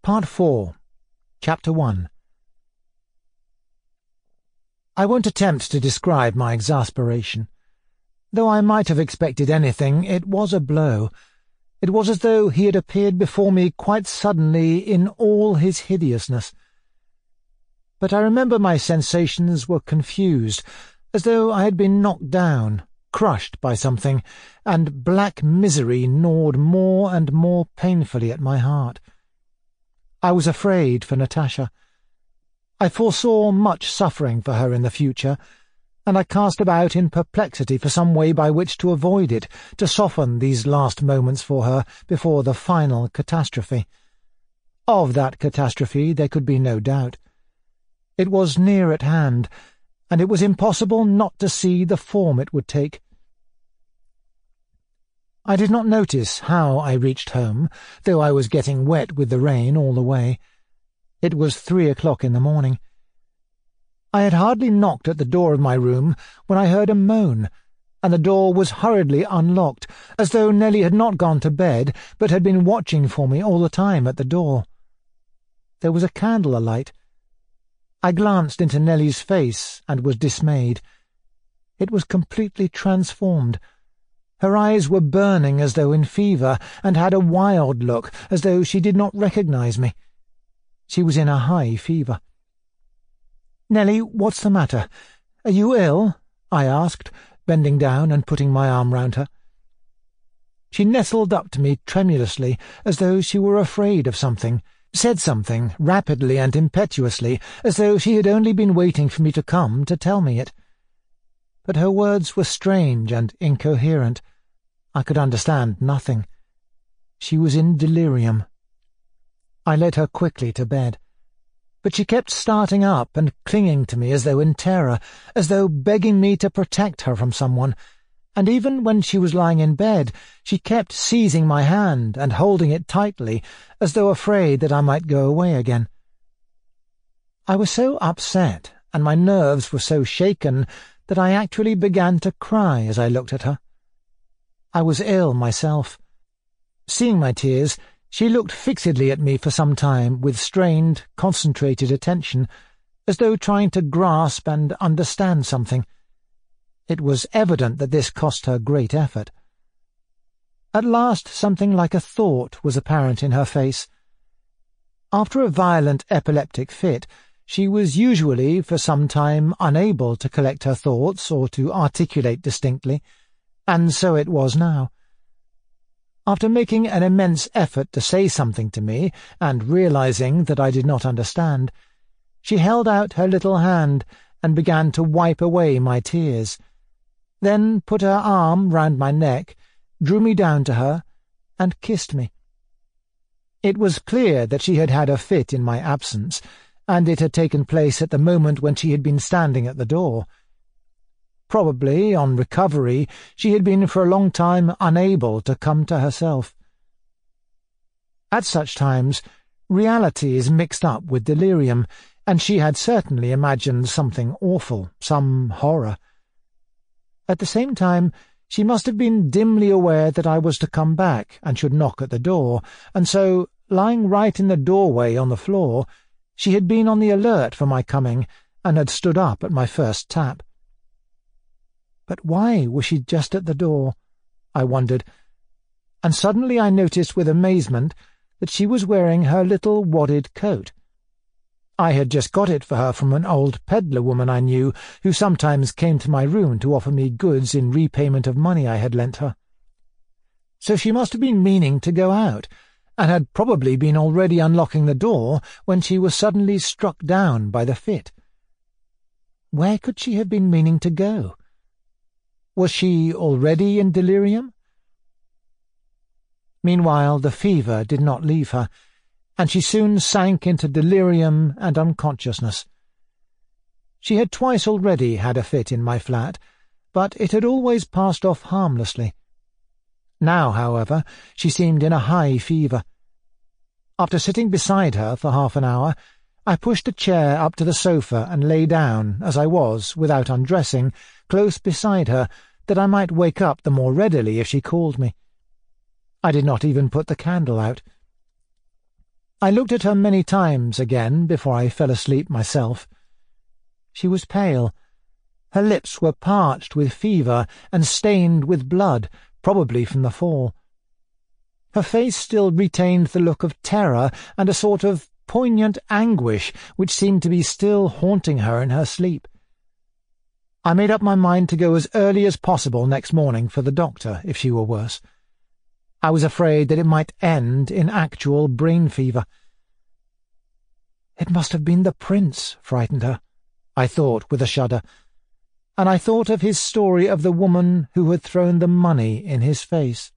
Part 4, Chapter 1. I won't attempt to describe my exasperation. Though I might have expected anything, it was a blow. It was as though he had appeared before me quite suddenly in all his hideousness. But I remember my sensations were confused, as though I had been knocked down, crushed by something, and black misery gnawed more and more painfully at my heart. I was afraid for Natasha. I foresaw much suffering for her in the future, and I cast about in perplexity for some way by which to avoid it, to soften these last moments for her before the final catastrophe. Of that catastrophe there could be no doubt. It was near at hand, and it was impossible not to see the form it would take. I did not notice how I reached home, though I was getting wet with the rain all the way. It was 3 o'clock in the morning. I had hardly knocked at the door of my room when I heard a moan, and the door was hurriedly unlocked, as though Nellie had not gone to bed, but had been watching for me all the time at the door. There was a candle alight. I glanced into Nellie's face and was dismayed. It was completely transformed. Her eyes were burning as though in fever, and had a wild look, as though she did not recognize me. She was in a high fever. "Nellie, what's the matter? Are you ill?" I asked, bending down and putting my arm round her. She nestled up to me tremulously, as though she were afraid of something, said something rapidly and impetuously, as though she had only been waiting for me to come to tell me it. But her words were strange and incoherent. I could understand nothing. She was in delirium. I led her quickly to bed. But she kept starting up and clinging to me as though in terror, as though begging me to protect her from someone, and even when she was lying in bed, she kept seizing my hand and holding it tightly, as though afraid that I might go away again. I was so upset, and my nerves were so shaken, that I actually began to cry as I looked at her. I was ill myself. Seeing my tears, she looked fixedly at me for some time with strained, concentrated attention, as though trying to grasp and understand something. It was evident that this cost her great effort. At last something like a thought was apparent in her face. After a violent epileptic fit, she was usually for some time unable to collect her thoughts or to articulate distinctly, and so it was now. After making an immense effort to say something to me, and realizing that I did not understand, she held out her little hand and began to wipe away my tears, then put her arm round my neck, drew me down to her, and kissed me. It was clear that she had had a fit in my absence, and it had taken place at the moment when she had been standing at the door. Probably, on recovery, she had been for a long time unable to come to herself. At such times, reality is mixed up with delirium, and she had certainly imagined something awful, some horror. At the same time, she must have been dimly aware that I was to come back and should knock at the door, and so, lying right in the doorway on the floor, she had been on the alert for my coming, and had stood up at my first tap. But why was she just at the door? I wondered, and suddenly I noticed with amazement that she was wearing her little wadded coat. I had just got it for her from an old peddler woman I knew, who sometimes came to my room to offer me goods in repayment of money I had lent her. So she must have been meaning to go out, and had probably been already unlocking the door when she was suddenly struck down by the fit. Where could she have been meaning to go? Was she already in delirium? Meanwhile, the fever did not leave her, and she soon sank into delirium and unconsciousness. She had twice already had a fit in my flat, but it had always passed off harmlessly. Now, however, she seemed in a high fever. After sitting beside her for half an hour, I pushed a chair up to the sofa and lay down, as I was, without undressing, close beside her, that I might wake up the more readily if she called me. I did not even put the candle out. I looked at her many times again before I fell asleep myself. She was pale. Her lips were parched with fever and stained with blood, probably from the fall. Her face still retained the look of terror and a sort of poignant anguish which seemed to be still haunting her in her sleep. I made up my mind to go as early as possible next morning for the doctor if she were worse. I was afraid that it might end in actual brain fever. It must have been the prince frightened her, I thought with a shudder, and I thought of his story of the woman who had thrown the money in his face.